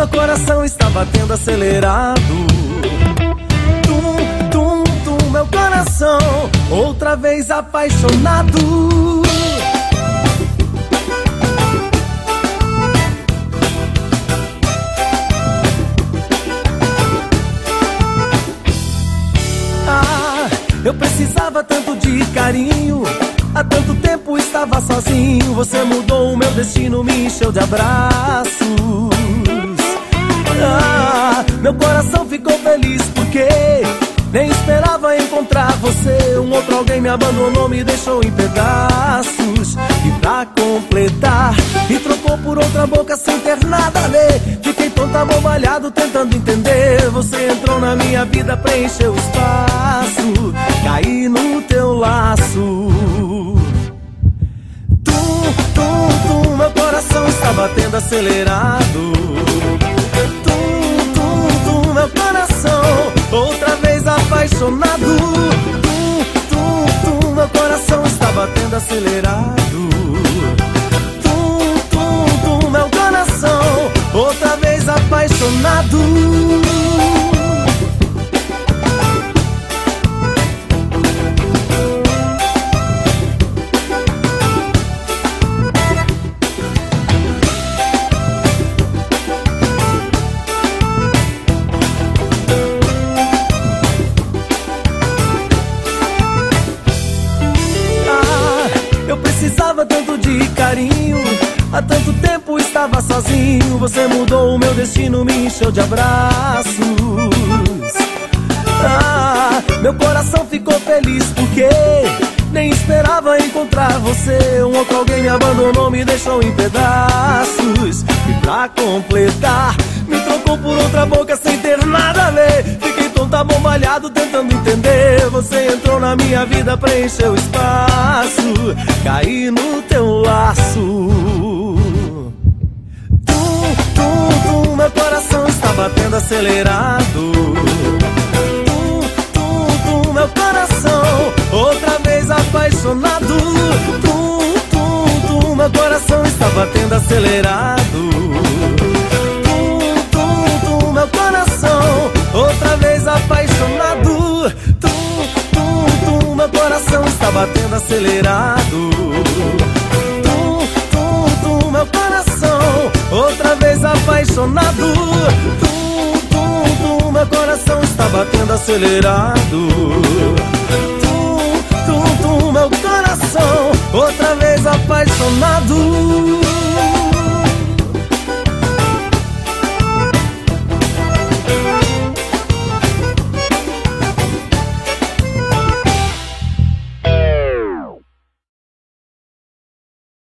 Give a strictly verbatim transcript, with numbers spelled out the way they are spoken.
meu coração está batendo acelerado. Tum, tum, tum, meu coração, outra vez apaixonado. Ah, eu precisava tanto de carinho, há tanto tempo estava sozinho. Você mudou o meu destino, me encheu de abraços. Ah, meu coração ficou feliz porque nem esperava encontrar você. Um outro alguém me abandonou, me deixou em pedaços. E pra completar, me trocou por outra boca sem ter nada a ver. Fiquei tonto, abobalhado, tentando entender. Você entrou na minha vida, preencheu o espaço. Caí no teu laço. Tum, tum, tum, meu coração está batendo acelerado. Tum, tum, tum, meu coração, outra vez apaixonado. Tum, tum, tum, meu coração está batendo acelerado. Tum, tum, tum, meu coração, outra vez apaixonado. Precisava tanto de carinho, há tanto tempo estava sozinho. Você mudou o meu destino, me encheu de abraços. Ah, meu coração ficou feliz porque nem esperava encontrar você. Um outro alguém me abandonou, me deixou em pedaços. E pra completar, me trocou por outra boca sem ter nada a ver. Fiquei tonto, abobalhado, tentando entender. Você entrou na minha vida, preencheu o espaço. Caí no teu laço. Tum, tum, tum, meu coração está batendo acelerado. Tum, tum, tum, meu coração, outra vez apaixonado. Tum, tum, tum, meu coração está batendo acelerado. Tum, tum, tum, meu coração, outra vez apaixonado. Tum, tum, tum, meu coração está batendo acelerado. Tum, tum, tum, meu coração, outra vez apaixonado. Tum, tum, tum, meu coração está batendo acelerado. Tum, tum, tum, meu coração, outra vez apaixonado.